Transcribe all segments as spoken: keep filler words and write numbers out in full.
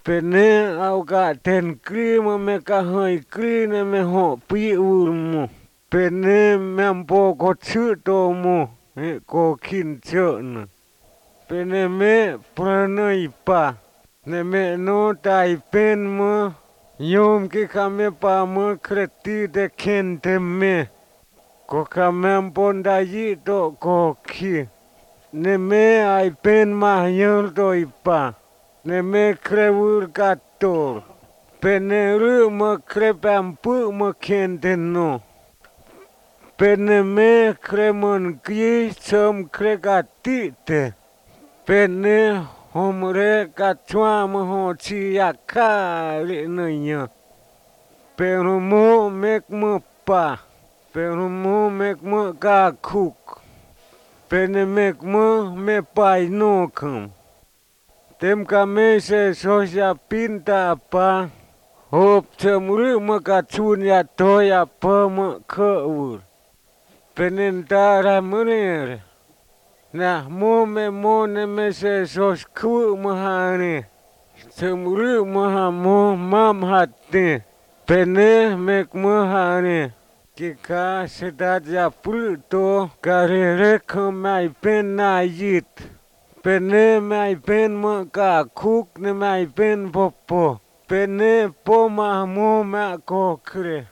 Pene au ka ten kri ma me ka hai kri ne me ho pi ur mo. Pene me po ko chu to mo he ko kin chu na. Pene me pranai pa ne me no tai pen mo yom ki ka me pa mo kreti de ken te me. Ko ka me pon da yi to ko ki. Ne me ai pen ma yor to ipa. Ne me krevur kator. Pene ru mo krepam pu mo kente no. Pene me kremon ki som krekatite. Pene homre katwa mo ho chi yakka li no yo. Pero mo mek mo pa. Pero mo mek mo ka kuk. Pene mek mo me pai no kam. Tem ka me se sosya pinta pa. Hop temuru mo ka chun ya to ya pa mo ka ur. Penentara murir. Na mo me mo ne me se sos ku mo hani. Temuru mo ha mo mam hati. Pene mek mo hani. Kika sedat ya pulto karere kamai pen na yit. Pene mai pen mo ka kuk ne mai pen popo. Pene po ma mo ma ko kre.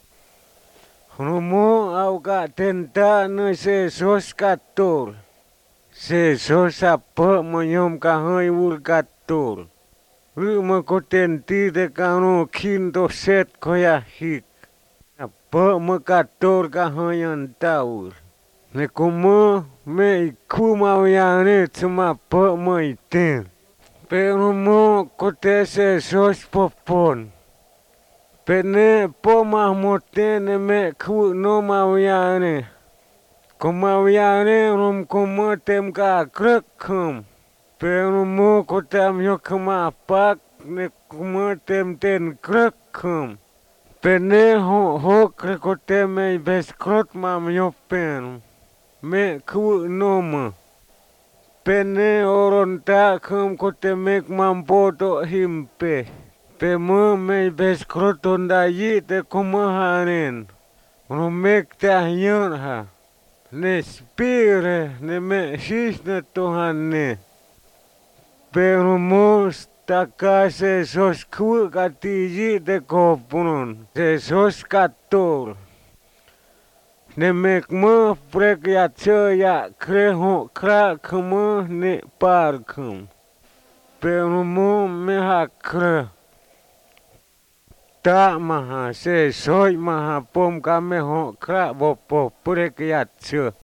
Romo au ka tenta no se sos kator. Se sos apa mo yom ka hai ur kator. Ru mo ko tenti de ka no kin to set ko ya hik. Apa mo kator ka hai an taur. Ne como me kuma ya ne cuma pa mo iten. Pero mo ko te se sos popon. Pene po ma motene me ku no ma ya ne. Kuma ya ne rom kuma tem ka krek kum. Pero mo ko tem yo kuma pak ne kuma tem ten krek kum. Pene ho ho krek ko tem me bes krot ma yo pen. Me ku no ma. Pene oron ta kum ko te mek mampo to himpe. Pe mo me bes kroton da yi te kuma hanen. No mek ta yon ha. Ne spire ne me shis ne to hanne. Pero mo staka se sos ku kati yi te kopunon. Se sos kator. Ne mek mo prek ya che ya kre ho kra kmo ne par kum. Pero mo me ha kre. Ta maha se soy maha pom ka me ho kra bopo prek ya che.